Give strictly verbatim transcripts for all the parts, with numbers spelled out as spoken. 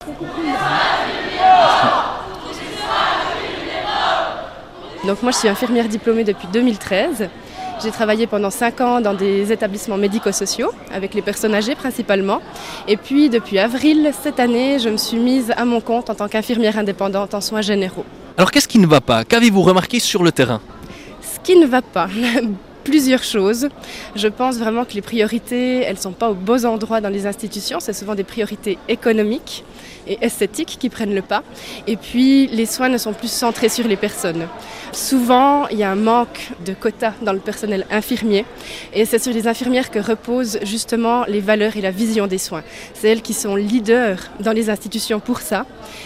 Donc moi je suis infirmière diplômée depuis deux mille treize. J'ai travaillé pendant cinq ans dans des établissements médico-sociaux, avec les personnes âgées principalement. Et puis depuis avril cette année, je me suis mise à mon compte en tant qu'infirmière indépendante en soins généraux. Alors qu'est-ce qui ne va pas? Qu'avez-vous remarqué sur le terrain? Ce qui ne va pas, plusieurs choses. Je pense vraiment que les priorités, elles ne sont pas aux beaux endroits dans les institutions. C'est souvent des priorités économiques et esthétiques qui prennent le pas. Et puis, les soins ne sont plus centrés sur les personnes. Souvent, il y a un manque de quotas dans le personnel infirmier. Et c'est sur les infirmières que reposent justement les valeurs et la vision des soins. C'est elles qui sont leaders dans les institutions pour ça.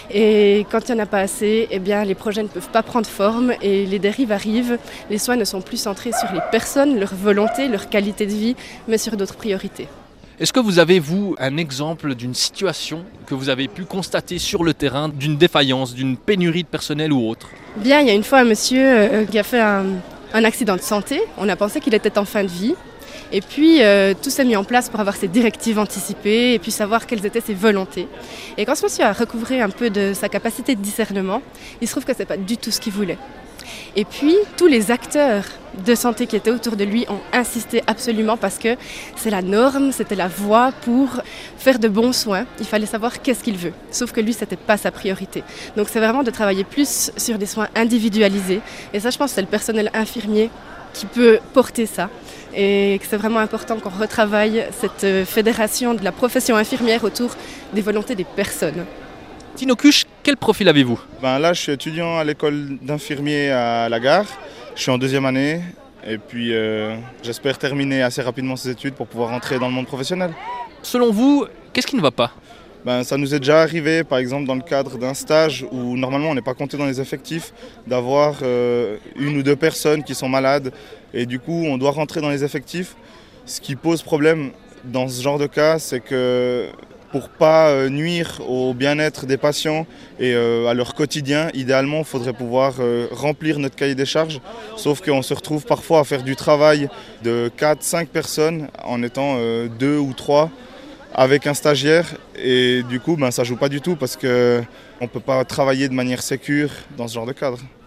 Et quand il n'y en a pas assez, eh bien, les projets ne peuvent pas prendre forme et les dérives arrivent. Les soins ne sont plus centrés sur les personnes, leur volonté, leur qualité de vie, mais sur d'autres priorités. Est-ce que vous avez, vous, un exemple d'une situation que vous avez pu constater sur le terrain, d'une défaillance, d'une pénurie de personnel ou autre? Bien, il y a une fois un monsieur euh, qui a fait un, un accident de santé. On a pensé qu'il était en fin de vie. Et puis, euh, tout s'est mis en place pour avoir ses directives anticipées et puis savoir quelles étaient ses volontés. Et quand ce monsieur a recouvré un peu de sa capacité de discernement, il se trouve que ce n'est pas du tout ce qu'il voulait. Et puis, tous les acteurs de santé qui étaient autour de lui ont insisté absolument parce que c'est la norme, c'était la voie pour faire de bons soins. Il fallait savoir qu'est-ce qu'il veut. Sauf que lui, ce n'était pas sa priorité. Donc, c'est vraiment de travailler plus sur des soins individualisés. Et ça, je pense que c'est le personnel infirmier qui peut porter ça. Et que c'est vraiment important qu'on retravaille cette fédération de la profession infirmière autour des volontés des personnes. Tino Kusch, quel profil avez-vous? Ben là, je suis étudiant à l'école d'infirmier à la Gare. Je suis en deuxième année et puis euh, j'espère terminer assez rapidement ces études pour pouvoir rentrer dans le monde professionnel. Selon vous, qu'est-ce qui ne va pas? Ben, ça nous est déjà arrivé, par exemple, dans le cadre d'un stage où normalement on n'est pas compté dans les effectifs, d'avoir euh, une ou deux personnes qui sont malades et du coup on doit rentrer dans les effectifs. Ce qui pose problème dans ce genre de cas, c'est que pour ne pas nuire au bien-être des patients et à leur quotidien, idéalement, il faudrait pouvoir remplir notre cahier des charges. Sauf qu'on se retrouve parfois à faire du travail de quatre cinq personnes en étant deux ou trois avec un stagiaire. Et du coup, ben, ça ne joue pas du tout parce qu'on ne peut pas travailler de manière sécure dans ce genre de cadre.